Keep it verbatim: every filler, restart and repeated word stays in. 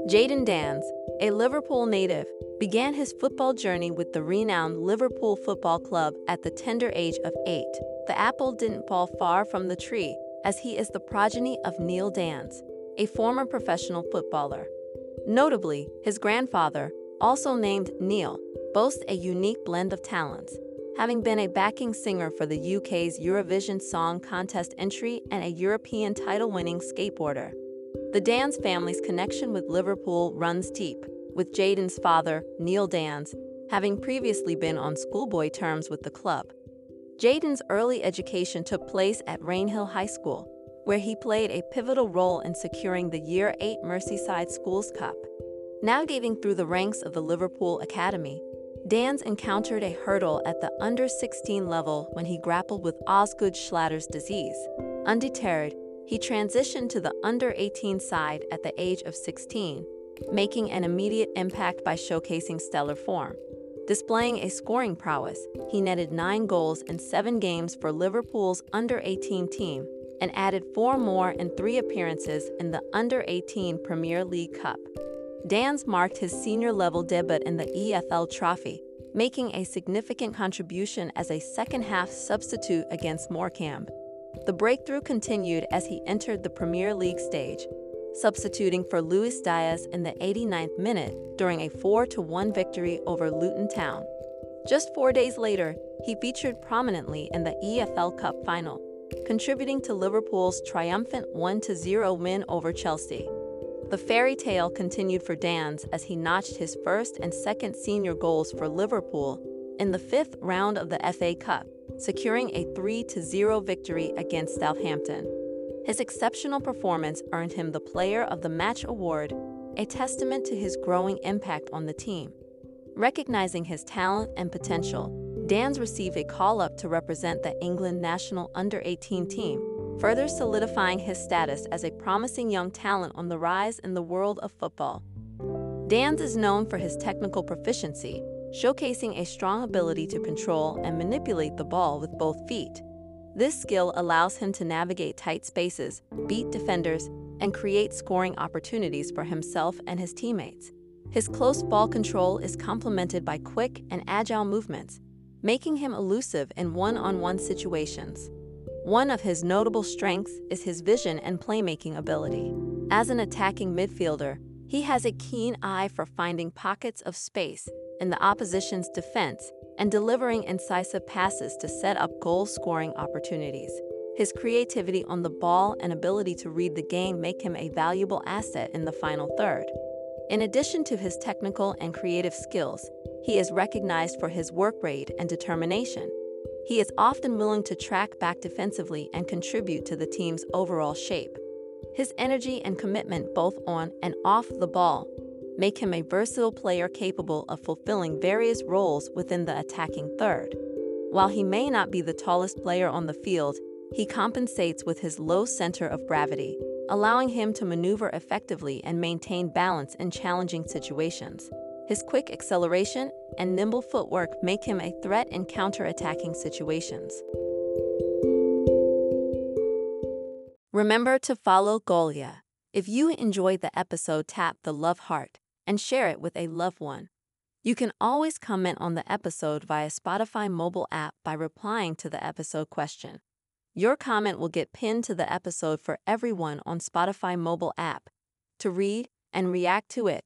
Jayden Danns, a Liverpool native, began his football journey with the renowned Liverpool Football Club at the tender age of eight. The apple didn't fall far from the tree, as he is the progeny of Neil Danns, a former professional footballer. Notably, his grandfather, also named Neil, boasts a unique blend of talents, having been a backing singer for the U K's Eurovision Song Contest entry and a European title-winning skateboarder. The Danns family's connection with Liverpool runs deep, with Jayden's father, Neil Danns, having previously been on schoolboy terms with the club. Jayden's early education took place at Rainhill High School, where he played a pivotal role in securing the Year eight Merseyside Schools Cup. Navigating through the ranks of the Liverpool Academy, Danns encountered a hurdle at the under sixteen level when he grappled with Osgood Schlatter's disease. Undeterred, he transitioned to the under eighteen side at the age of sixteen, making an immediate impact by showcasing stellar form. Displaying a scoring prowess, he netted nine goals in seven games for Liverpool's under eighteen team and added four more in three appearances in the under eighteen Premier League Cup. Danns marked his senior-level debut in the E F L Trophy, making a significant contribution as a second-half substitute against Morecambe. The breakthrough continued as he entered the Premier League stage, substituting for Luis Diaz in the eighty-ninth minute during a four to one victory over Luton Town. Just four days later, he featured prominently in the E F L Cup final, contributing to Liverpool's triumphant one to zero win over Chelsea. The fairy tale continued for Danns as he notched his first and second senior goals for Liverpool in the fifth round of the F A Cup, securing a three to zero victory against Southampton. His exceptional performance earned him the Player of the Match award, a testament to his growing impact on the team. Recognizing his talent and potential, Danns received a call-up to represent the England national under eighteen team, further solidifying his status as a promising young talent on the rise in the world of football. Danns is known for his technical proficiency, showcasing a strong ability to control and manipulate the ball with both feet. This skill allows him to navigate tight spaces, beat defenders, and create scoring opportunities for himself and his teammates. His close ball control is complemented by quick and agile movements, making him elusive in one-on-one situations. One of his notable strengths is his vision and playmaking ability. As an attacking midfielder, he has a keen eye for finding pockets of space in the opposition's defense and delivering incisive passes to set up goal-scoring opportunities. His creativity on the ball and ability to read the game make him a valuable asset in the final third. In addition to his technical and creative skills, he is recognized for his work rate and determination. He is often willing to track back defensively and contribute to the team's overall shape. His energy and commitment both on and off the ball make him a versatile player capable of fulfilling various roles within the attacking third. While he may not be the tallest player on the field, he compensates with his low center of gravity, allowing him to maneuver effectively and maintain balance in challenging situations. His quick acceleration and nimble footwork make him a threat in counter-attacking situations. Remember to follow Golia. If you enjoyed the episode, tap the love heart and share it with a loved one. You can always comment on the episode via Spotify mobile app by replying to the episode question. Your comment will get pinned to the episode for everyone on Spotify mobile app to read and react to it.